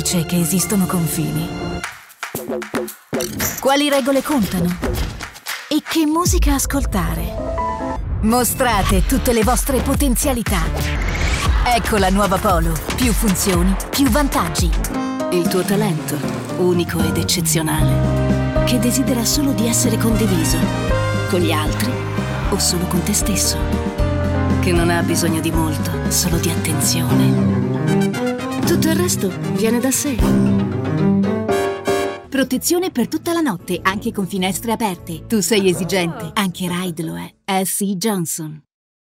dice che esistono confini? Quali regole contano? E che musica ascoltare? Mostrate tutte le vostre potenzialità. Ecco la nuova Polo. Più funzioni, più vantaggi. Il tuo talento, unico ed eccezionale, che desidera solo di essere condiviso. Con gli altri o solo con te stesso. Che non ha bisogno di molto, solo di attenzione. Tutto il resto viene da sé. Protezione per tutta la notte, anche con finestre aperte. Tu sei esigente, anche Ride lo è. S.C. Johnson.